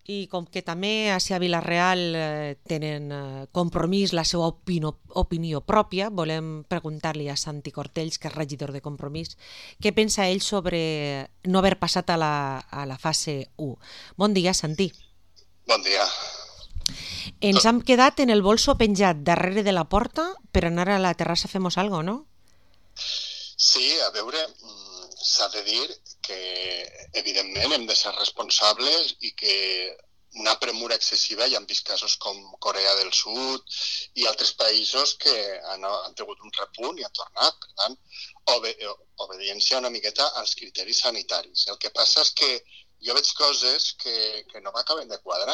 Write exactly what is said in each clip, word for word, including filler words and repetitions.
I com que també a Vilareal eh, tenen eh, compromís la seva opino, opinió pròpia, volem preguntar-li a Santi Cortells, que és regidor de Compromís, què pensa ell sobre no haver passat a la, a la fase u. Bon dia, Santi. Bon dia. Ens hem quedat en el bolso penjat darrere de la porta per anar a la terrassa a Femos Algo, no? Sí, a veure, s'ha de dir que evidentment hem de ser responsables i que una premura excessiva, ja hem vist casos com Corea del Sud i altres països que han, han tingut un repunt i han tornat, per tant, obe, obediència una miqueta als criteris sanitaris. El que passa és que jo veig coses que, que no m'acaben de quadrar,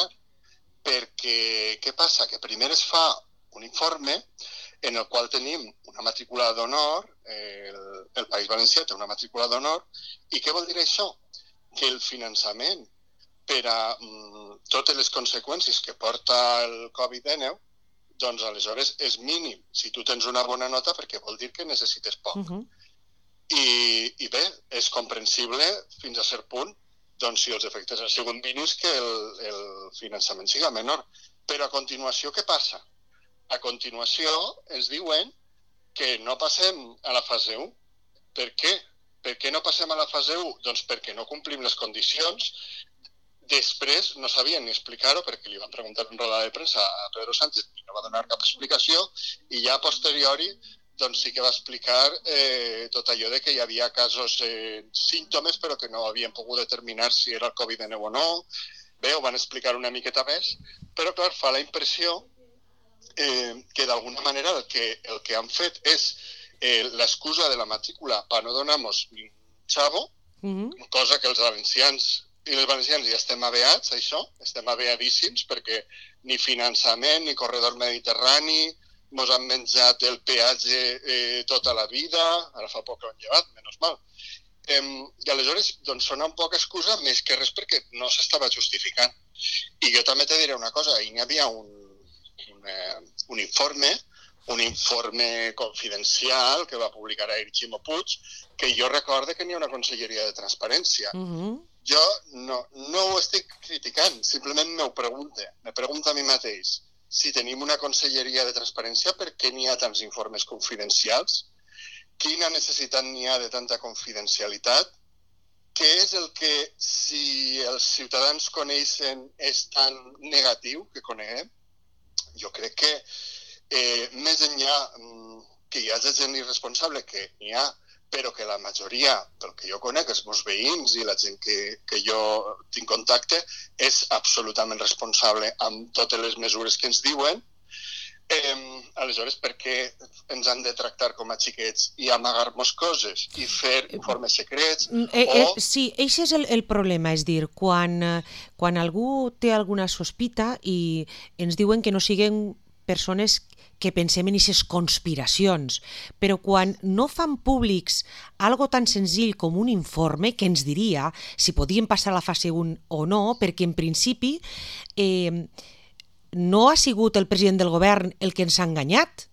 perquè què passa? Que primer es fa un informe en el qual tenim una matrícula d'honor, eh, el, el País Valencià té una matrícula d'honor, i què vol dir això? Que el finançament per a mm, totes les conseqüències que porta el covid dinou, doncs aleshores és mínim. Si tu tens una bona nota, perquè vol dir que necessites poc. Uh-huh. I, I bé, és comprensible fins a cert punt, doncs si els efectes han sigut mínims, que el, el finançament siga menor. Però a continuació, què passa? A continuació ens diuen que no passem a la fase u. Per què? Per què no passem a la fase u? Doncs perquè no complim les condicions. Després no sabien ni explicar-ho perquè li van preguntar en roda de premsa a Pedro Sánchez i no va donar cap explicació, i ja a posteriori doncs sí que va explicar eh, tot allò de que hi havia casos, eh, símptomes, però que no havien pogut determinar si era el covid dinou o no. Bé, ho van explicar una miqueta més, però clar, fa la impressió eh, que d'alguna manera el que, el que han fet és eh, l'excusa de la matrícula per no donar-nos ni un xavo, mm-hmm. cosa que els valencians i els valencians ja estem aveats, això, estem aveadíssims, perquè ni finançament, ni corredor mediterrani, mos han menjat el peatge eh, tota la vida, ara fa poc que ho han llevat, menys mal. Eh, I aleshores doncs, sona un poc excusa, més que res perquè no s'estava justificant. I jo també te diré una cosa, ahir n'hi havia un, un, eh, un informe, un informe confidencial que va publicar ahir Ximo Puig, que jo recorde que n'hi ha una conselleria de transparència. Uh-huh. Jo no, no ho estic criticant, simplement m'ho pregunto, me pregunto a mi mateix, si tenim una conselleria de transparència, per què n'hi ha tants informes confidencials? Quina necessitat n'hi ha de tanta confidencialitat? Què és el que, si els ciutadans coneixen, és tan negatiu que coneguem? Jo crec que eh, més enllà que hi hagi gent irresponsable, que n'hi ha, però que la majoria, pel que jo conec, els meus veïns i la gent que, que jo tinc contacte, és absolutament responsable amb totes les mesures que ens diuen. Eh, aleshores, per què ens han de tractar com a xiquets i amagar-nos coses i fer informes secrets? Eh, eh, o... Sí, això és el, el problema, és dir, quan, quan algú té alguna sospita i ens diuen que no siguin persones que pensem en aquestes conspiracions, però quan no fan públics algo tan senzill com un informe que ens diria si podien passar a la fase u o no, perquè en principi eh, no ha sigut el president del govern el que ens ha enganyat.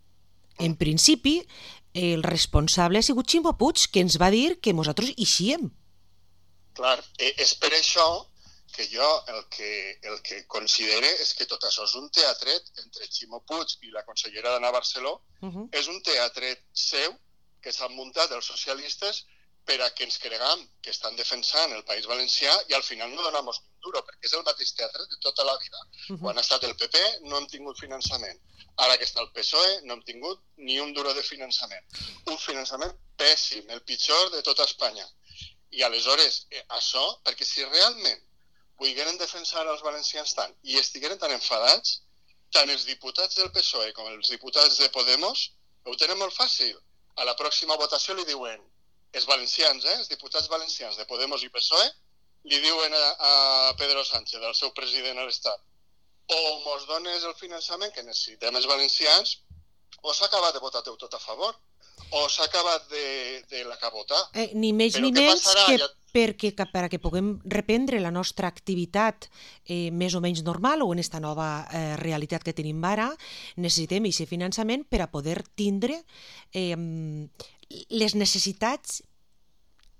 En principi, el responsable ha sigut Ximo Puig, que ens va dir que nosaltres eixíem. Clar, eh, és per això que jo el que, el que considere és que tot això és un teatret entre Ximo Puig i la consellera d'Anna Barceló, uh-huh. és un teatret seu que s'han muntat els socialistes per a que ens creguem que estan defensant el País Valencià i al final no donem ni un duro, perquè és el mateix teatre de tota la vida. Uh-huh. Quan ha estat el P P no hem tingut finançament. Ara que està el P S O E no hem tingut ni un duro de finançament. Un finançament pèssim, el pitjor de tota Espanya. I aleshores, eh, això, perquè si realment volgueren defensar els valencians tant i estigueren tan enfadats, tant els diputats del P S O E com els diputats de Podemos ho tenen molt fàcil. A la pròxima votació li diuen, els valencians, eh, els diputats valencians de Podemos i P S O E, li diuen a, a Pedro Sánchez, el seu president a l'Estat, o mos dones el finançament que necessitem els valencians, o s'ha acabat de votar teu tot a favor, o s'ha acabat de, de l'acabotar. Eh, ni més Però ni menys passarà? que... Ja... perquè perquè puguem reprendre la nostra activitat eh, més o menys normal o en aquesta nova eh, realitat que tenim ara, necessitem aquest finançament per a poder tindre eh, les necessitats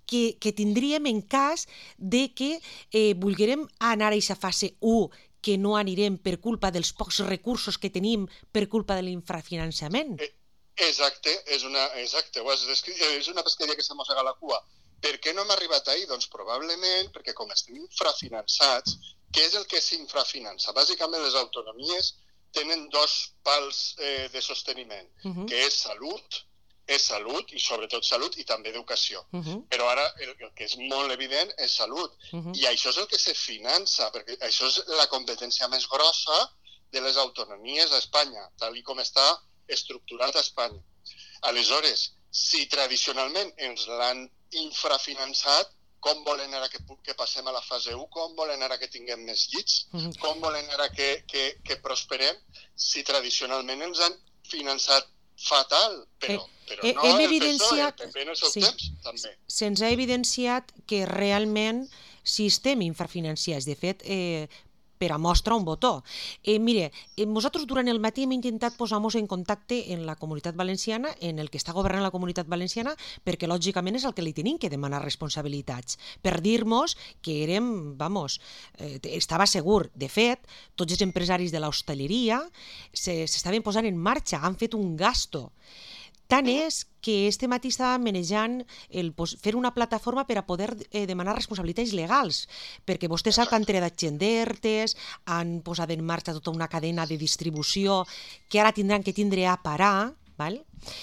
que, que tindríem en cas de que eh, volguérem anar a aquesta fase u, que no anirem per culpa dels pocs recursos que tenim per culpa de l'infrafinançament. Exacte, és una, exacte, ho has descrit, és una pesqueria que se mossega la cua. Per què no hem arribat ahir? Doncs probablement perquè com estem infrafinançats, què és el que s'infrafinança? Bàsicament les autonomies tenen dos pals eh, de sosteniment, uh-huh. que és salut, és salut, i sobretot salut, i també educació. Uh-huh. Però ara el, el que és molt evident és salut. Uh-huh. I això és el que se finança, perquè això és la competència més grossa de les autonomies a Espanya, tal com està estructurat a Espanya. Aleshores, si tradicionalment ens l'han infrafinançat, com volen ara que, que passem a la fase u, com volen ara que tinguem més llits, uh-huh. com volen ara que, que, que prosperem, si tradicionalment ens han finançat fatal, però, però eh, no hem el evidenciat... P S O E, el P P en el seu sí. temps, també. Se'ns ha evidenciat que realment sí estem infrafinanciats. De fet, eh, per a mostra un botó. Eh, mire, eh, nosaltres durant el matí hem intentat posar-nos en contacte en la Comunitat Valenciana, en el que està governant la Comunitat Valenciana, perquè lògicament és el que li tenim que demanar responsabilitats, per dir-nos que érem, vamos, eh, estava segur. De fet, tots els empresaris de l'hostaleria s'estaven posant en marxa, han fet un gasto. Tant és que este matí estàvem manejant el, fer una plataforma per a poder eh, demanar responsabilitats legals, perquè vostè sap que han tredat gent d'ERTEs, han posat en marxa tota una cadena de distribució que ara tindran que tindre a parar, val?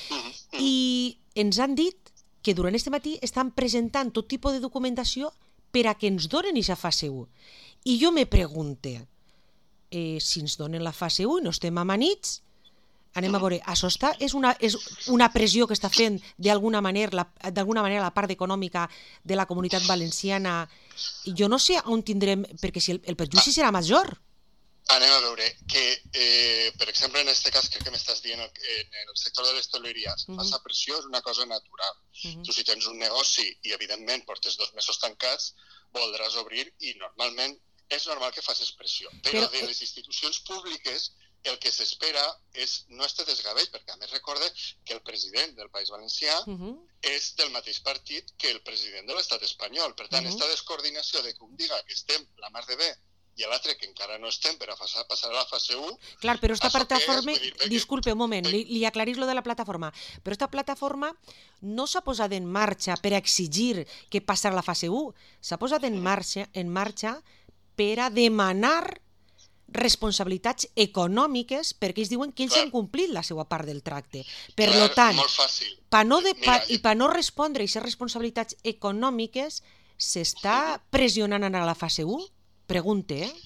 I ens han dit que durant este matí estan presentant tot tipus de documentació per a que ens donen aquesta fase u. I jo me pregunte, eh, si ens donen la fase u i no estem amanits, anem a veure, això està, és, una, és una pressió que està fent d'alguna manera, la, d'alguna manera la part econòmica de la Comunitat Valenciana. Jo no sé on tindrem, perquè si el, el perjudici serà major. Anem a veure que, eh, per exemple, en aquest cas que m'estàs dient, en el sector de l'hostaleria, uh-huh. la pressió és una cosa natural. Uh-huh. Tu si tens un negoci i, evidentment, portes dos mesos tancats, voldràs obrir i, normalment, és normal que facis pressió. Però, Però de les institucions públiques el que s'espera és no este desgavell, perquè a més recorde que el president del País Valencià uh-huh. és del mateix partit que el president de l'estat espanyol. Per tant, aquesta uh-huh. descoordinació de que un diga que estem la mar de bé i l'altre que encara no estem per a passar, passar a la fase u... Clar, però esta plataforma... És, dir, disculpe, un moment, li, li aclarís lo de la plataforma. Però esta plataforma no s'ha posat en marxa per a exigir que passar a la fase u. S'ha posat en marxa, en marxa per a demanar responsabilitats econòmiques perquè ells diuen que ells Clar. han complit la seva part del tracte. Per Clar, tant, pa no de, pa, i per no respondre a aquestes responsabilitats econòmiques s'està pressionant a la fase u? Pregunte, eh?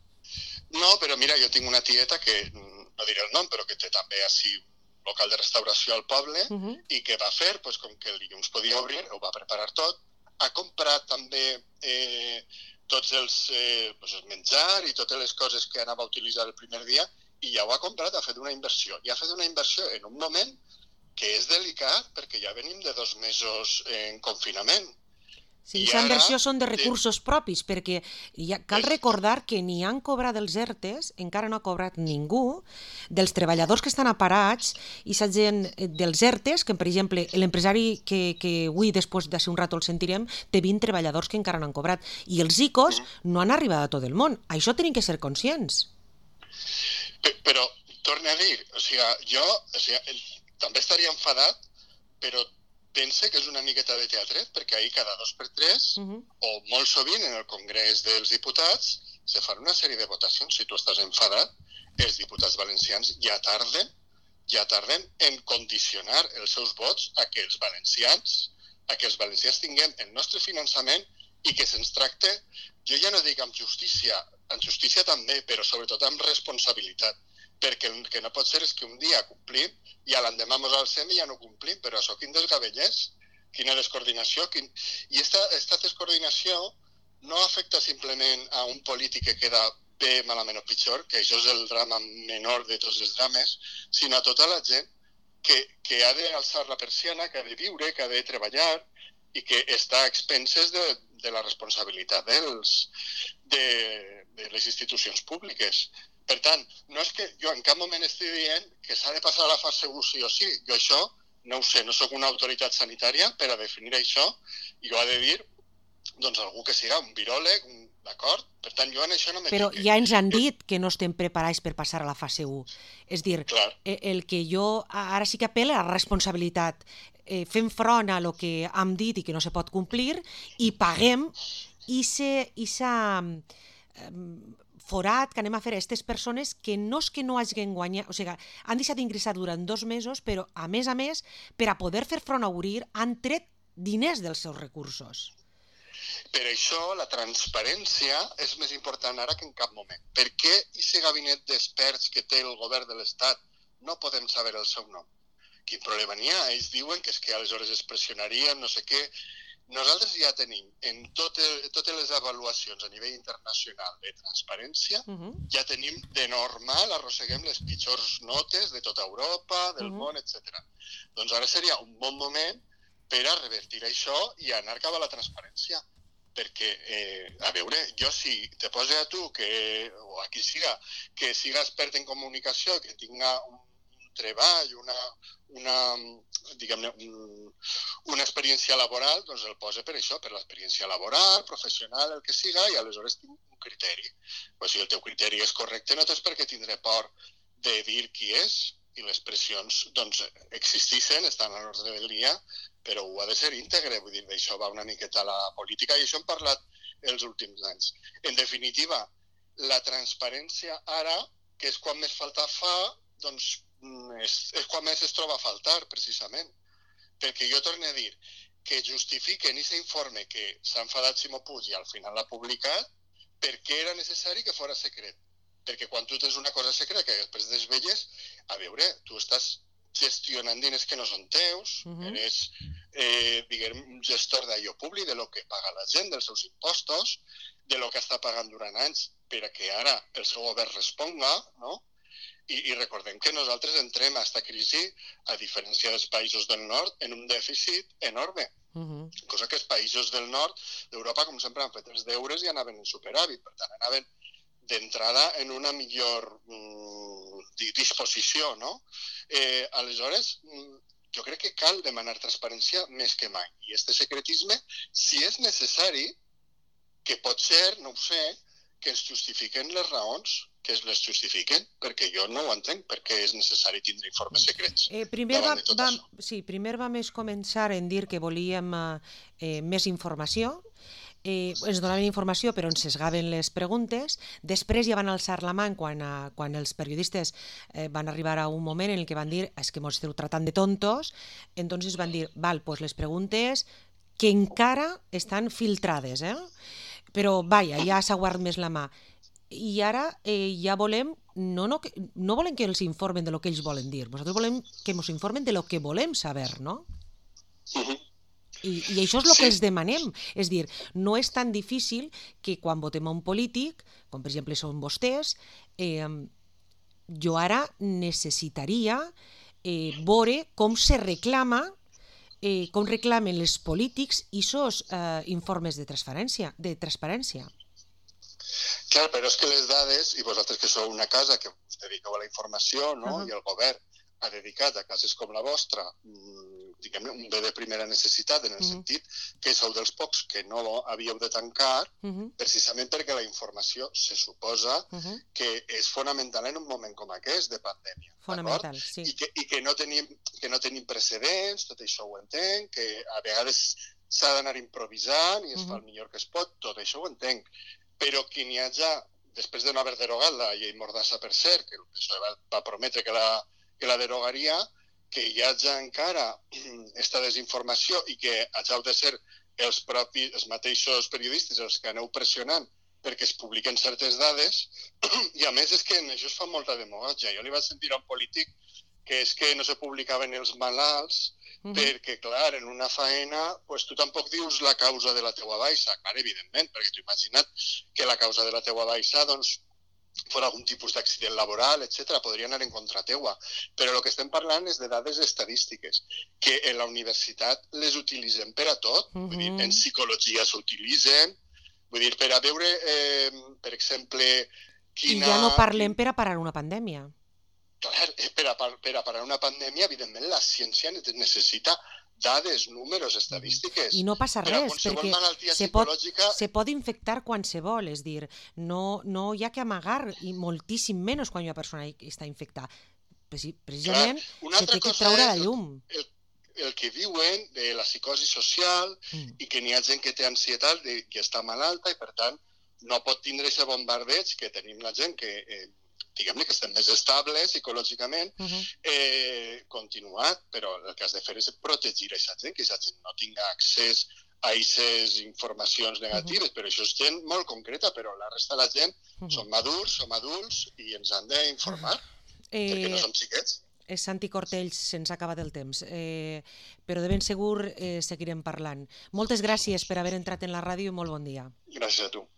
No, però mira, jo tinc una tieta que, no diré el nom, però que té també així un local de restauració al poble uh-huh. i que va fer, pues, com que el dilluns podia obrir, ho va preparar tot, ha comprat també... Eh, tots els, eh, pues el menjar i totes les coses que anava a utilitzar el primer dia i ja ho ha comprat, ha fet una inversió. I ha fet una inversió en un moment que és delicat perquè ja venim de dos mesos en confinament. Sí, aquesta inversió són de recursos de... propis, perquè ja cal recordar que ni han cobrat els ERTEs, encara no ha cobrat ningú, dels treballadors que estan aparats i la gent dels ERTEs, que per exemple l'empresari que, que avui després de ser un rato el sentirem, té vint treballadors que encara no han cobrat, i els I C Os no han arribat a tot el món. Això tenim que ser conscients. Però, torna a dir, o sigui, jo o sigui, també estaria enfadat, però pense que és una miqueta de teatret, perquè ahir cada dos per tres, uh-huh. o molt sovint en el Congrés dels Diputats, se fan una sèrie de votacions. Si tu estàs enfadat, els diputats valencians ja tarden, ja tarden en condicionar els seus vots a que els valencians, a que els valencians tinguem el nostre finançament i que se'ns tracte, jo ja no dic amb justícia, amb justícia també, però sobretot amb responsabilitat. Perquè el que no pot ser és que un dia complim i a l'endemà mos alcem i ja no complim, però això quin desgavell és, quina descoordinació. Quin... I aquesta descoordinació no afecta simplement a un polític que queda bé, malament o pitjor, que això és el drama menor de tots els drames, sinó a tota la gent que, que ha d'alçar la persiana, que ha de viure, que ha de treballar i que està a expenses de, de la responsabilitat dels, de, de les institucions públiques. Per tant, no és que jo en cap moment estigui dient que s'ha de passar a la fase u sí o sí. Jo això no ho sé, no sóc una autoritat sanitària per a definir això i ho ha de dir doncs algú que siga un viròleg, d'acord? Per tant, jo en això no me Però fique. ja ens han dit que no estem preparats per passar a la fase u. És dir, Clar. el que jo ara sí que apel·le a la responsabilitat. Eh, fem front a lo que hem dit i que no se pot complir i paguem i se, i sa, eh, forat que anem a fer a aquestes persones que no és que no hagin guanyat, o sigui, han deixat d'ingressar durant dos mesos, però a més a més, per a poder fer front a obrir, han tret diners dels seus recursos. Per això la transparència és més important ara que en cap moment. Per què aquest gabinet d'experts que té el govern de l'Estat no podem saber el seu nom? Quin problema n'hi ha? Ells diuen que és que aleshores es pressionaríem, no sé què. Nosaltres ja tenim en totes, totes les avaluacions a nivell internacional de transparència, uh-huh. ja tenim de normal, arrosseguem les pitjors notes de tota Europa, del uh-huh. món, etcètera. Doncs ara seria un bon moment per a revertir això i anar cap a la transparència. Perquè, eh, a veure, jo si te poso a tu, que, o a qui siga, que siga expert en comunicació, que tinga un, un treball, una, una, diguem-ne, un, una experiència laboral, doncs el posa per això, per l'experiència laboral, professional, el que siga, i aleshores tinc un criteri. Pues si el teu criteri és correcte, no tens per què tindre por de dir qui és, i les pressions, doncs, existeixen, estan a l'ordre del dia, però ho ha de ser íntegre, vull dir, d'això va una miqueta a la política i això hem parlat els últims anys. En definitiva, la transparència ara, que és quan més falta fa, doncs és, és quan més es troba a faltar, precisament. Perquè jo torno a dir que justifiquen aquest informe que s'ha enfadat Ximo Puig i al final l'ha publicat, perquè era necessari que fos secret. Perquè quan tu tens una cosa secreta que després desvelles, a veure, tu estàs gestionant diners que no són teus, uh-huh. eres, eh, diguem, un gestor d'allò públic, de lo que paga la gent, dels seus impostos, de lo que està pagant durant anys, per a que ara el seu govern responga, no? I, i recordem que nosaltres entrem a aquesta crisi, a diferència dels països del nord, en un dèficit enorme. Uh-huh. Cosa que els països del nord d'Europa, com sempre, han fet els deures i anaven en superàvit, per tant, anaven d'entrada en una millor mm, disposició, no? Eh, aleshores, jo crec que cal demanar transparència més que mai. I este secretisme, si és necessari, que pot ser, no ho sé, que es justifiquen les raons, que es les justifiquen, perquè jo no ho entenc, perquè és necessari tindre informes secrets. Eh, primer, va, va, sí, primer vam començar en dir que volíem eh, més informació. Eh, ens donaven informació però ens sesgaven les preguntes, després ja van alçar la mà quan, a, quan els periodistes eh, van arribar a un moment en el que van dir és que ens esteu tratant de tontos, entonces van dir, val, pues les preguntes que encara estan filtrades, eh? Però vaja, ja s'ha guardat més la mà i ara eh, ja volem no, no, no volem que els informen de lo que ells volen dir, nosaltres volem que ens informen de lo que volem saber, no? Uh-huh. I, I això és el que els demanem. És dir, no és tan difícil que quan votem a un polític, com per exemple són vostès, eh, jo ara necessitaria eh, veure com se reclama, eh, com reclamen els polítics aquests eh, informes de transparència, de transparència. Clar, però és que les dades, i vosaltres que sou una casa que us dediqueu a la informació, no? Uh-huh. I el govern ha dedicat a cases com la vostra diguem-ne, un bé de primera necessitat, en el uh-huh. sentit que sou dels pocs que no havíeu de tancar, uh-huh. precisament perquè la informació se suposa uh-huh. que és fonamental en un moment com aquest de pandèmia. Fonamental, sí. I, que, i que, no tenim, que no tenim precedents, tot això ho entenc, que a vegades s'ha d'anar improvisant i es uh-huh. fa el millor que es pot, tot això ho entenc. Però que n'hi hagi, després de no haver derogat la llei Mordassa, per cert, que el P S O E va, va prometre que la, que la derogaria, que hi hagi encara aquesta desinformació i que hageu de ser els propis, els mateixos periodistes els que aneu pressionant perquè es publiquen certes dades, i a més és que en això es fa molta demagògia. Jo li vaig sentir a un polític que és que no se publicaven els malalts uh-huh. perquè, clar, en una faena pues, tu tampoc dius la causa de la teua baixa, clar, evidentment, perquè t'ho imagina't que la causa de la teua baixa, doncs, fos algun tipus d'accident laboral, etcètera, podria anar en contra teua. Però el que estem parlant és de dades estadístiques, que en la universitat les utilitzem per a tot, uh-huh. vull dir, en psicologia s'utilitzen, vull dir, per a veure, eh, per exemple, quina... I ja no parlem per a parar una pandèmia. Clar, per a, per a parar una pandèmia, evidentment, la ciència necessita dades, números, estadístiques. I no passa res, perquè se pot, psicològica... se pot infectar qualsevol, és dir, no, no hi ha que amagar, i moltíssim menys quan una persona està infectada. Precisament se té que treure la llum. El, el que diuen de la psicosi social mm. i que n'hi ha gent que té ansietat i que està malalta i, per tant, no pot tindre aquest bombardeig que tenim la gent que... Eh, diguem-ne que estem més estables psicològicament, uh -huh. eh, continuat, però el que has de fer és protegir aquesta gent, que aquesta gent no tinga accés a aquestes informacions negatives, uh -huh. però això és gent molt concreta, però la resta de la gent uh -huh. som madurs, som adults i ens han d'informar, uh -huh. eh, perquè no som xiquets. Santi Cortells, se'ns ha acabat el temps, eh, però de ben segur eh, seguirem parlant. Moltes gràcies per haver entrat en la ràdio i molt bon dia. Gràcies a tu.